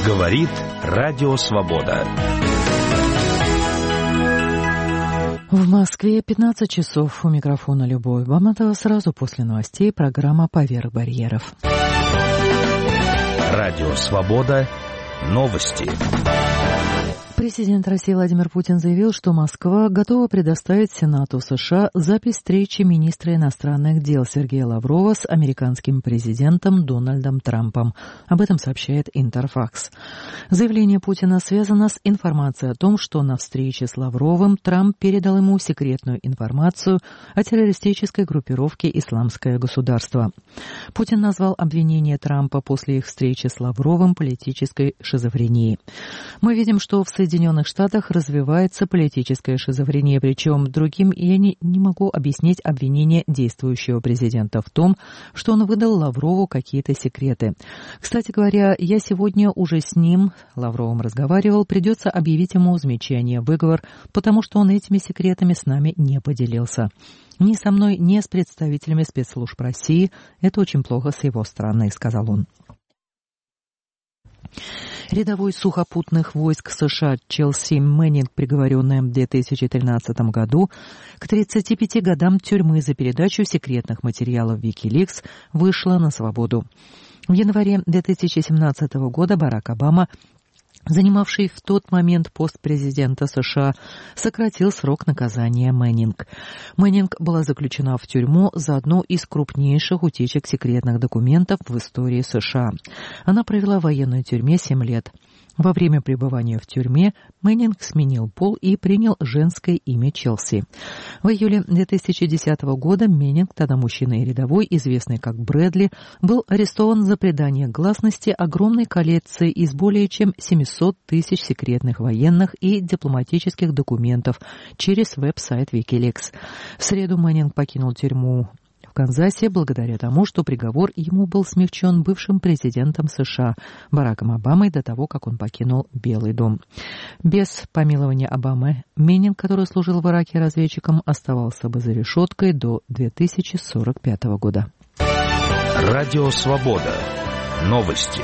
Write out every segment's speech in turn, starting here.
Говорит Радио Свобода. В Москве 15 часов. У микрофона Любовь Баматова. Сразу после новостей программа «Поверх барьеров». Радио Свобода. Новости. Президент России Владимир Путин заявил, что Москва готова предоставить Сенату США запись встречи министра иностранных дел Сергея Лаврова с американским президентом Дональдом Трампом. Об этом сообщает Интерфакс. Заявление Путина связано с информацией о том, что на встрече с Лавровым Трамп передал ему секретную информацию о террористической группировке «Исламское государство». Путин назвал обвинение Трампа после их встречи с Лавровым политической шизофренией. Мы видим, что в Соединенных Штатах развивается политическая шизофрения, причем другим я не могу объяснить обвинение действующего президента в том, что он выдал Лаврову какие-то секреты. Кстати говоря, я сегодня уже с ним, Лавровым, разговаривал, придется объявить ему замечание, выговор, потому что он этими секретами с нами не поделился. Ни со мной, ни с представителями спецслужб России. Это очень плохо с его стороны, сказал он. Рядовой сухопутных войск США Челси Мэннинг, приговоренная в 2013 году к 35 годам тюрьмы за передачу секретных материалов Wikileaks, вышла на свободу. В январе 2017 года Барак Обама, занимавший в тот момент пост президента США, сократил срок наказания Мэннинг. Мэннинг была заключена в тюрьму за одну из крупнейших утечек секретных документов в истории США. Она провела в военной тюрьме 7 лет. Во время пребывания в тюрьме Мэннинг сменил пол и принял женское имя Челси. В июле 2010 года Мэннинг, тогда мужчина и рядовой, известный как Брэдли, был арестован за придание гласности огромной коллекции из более чем 700 тысяч секретных военных и дипломатических документов через веб-сайт Wikileaks. В среду Мэннинг покинул тюрьму в Канзасе благодаря тому, что приговор ему был смягчен бывшим президентом США Бараком Обамой до того, как он покинул Белый дом. Без помилования Обамы Мэннинг, который служил в Ираке разведчиком, оставался бы за решеткой до 2045 года. Радио Свобода. Новости.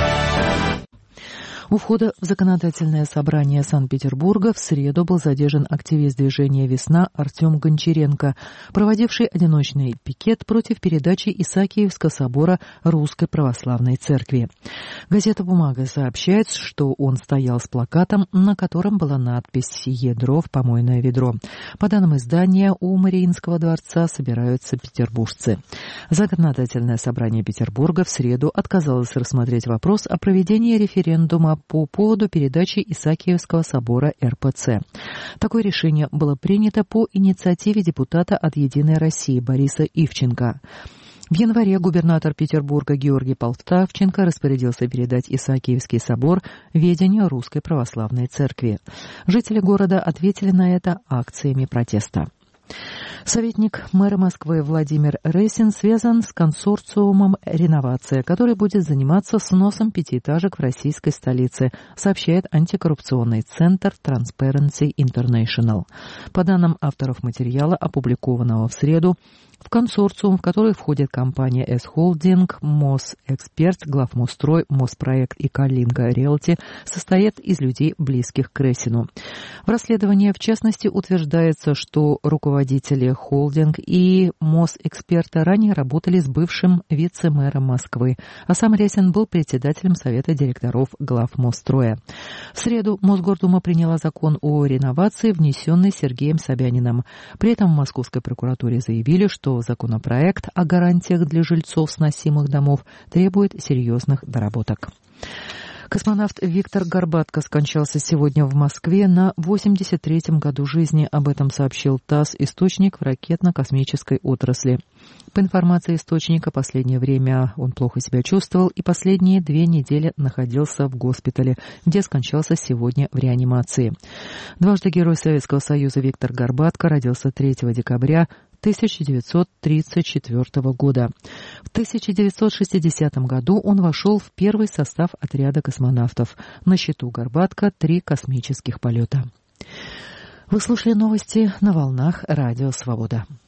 У входа в законодательное собрание Санкт-Петербурга в среду был задержан активист движения «Весна» Артем Гончаренко, проводивший одиночный пикет против передачи Исаакиевского собора Русской Православной Церкви. Газета «Бумага» сообщает, что он стоял с плакатом, на котором была надпись «Ядро в помойное ведро». По данным издания, у Мариинского дворца собираются петербуржцы. Законодательное собрание Петербурга в среду отказалось рассмотреть вопрос о проведении референдума по поводу передачи Исаакиевского собора РПЦ. Такое решение было принято по инициативе депутата от «Единой России» Бориса Ивченко. В январе губернатор Петербурга Георгий Полтавченко распорядился передать Исаакиевский собор ведению Русской Православной Церкви. Жители города ответили на это акциями протеста. Советник мэра Москвы Владимир Рейсин связан с консорциумом «Реновация», который будет заниматься сносом пятиэтажек в российской столице, сообщает антикоррупционный центр Transparency International. По данным авторов материала, опубликованного в среду, в консорциум, в который входят компания «С-Холдинг», «Мосэксперт», «Главмосстрой», «Моспроект» и «Калинка Риэлти», состоят из людей, близких к Рейсину. В расследовании, в частности, утверждается, что руководители «Холдинг» и «Мосэксперта» ранее работали с бывшим вице-мэром Москвы, а сам Рейсин был председателем Совета директоров Главмосстроя. В среду Мосгордума приняла закон о реновации, внесенный Сергеем Собяниным. При этом в Московской прокуратуре заявили, что законопроект о гарантиях для жильцов сносимых домов требует серьезных доработок. Космонавт Виктор Горбатко скончался сегодня в Москве на 83-м году жизни. Об этом сообщил ТАСС, источник в ракетно-космической отрасли. По информации источника, последнее время он плохо себя чувствовал и последние 2 недели находился в госпитале, где скончался сегодня в реанимации. Дважды Герой Советского Союза Виктор Горбатко родился 3 декабря 1934 года. В 1960 году он вошел в первый состав отряда космонавтов. На счету Горбатко 3 космических полета. Вы слушали новости на волнах Радио Свобода.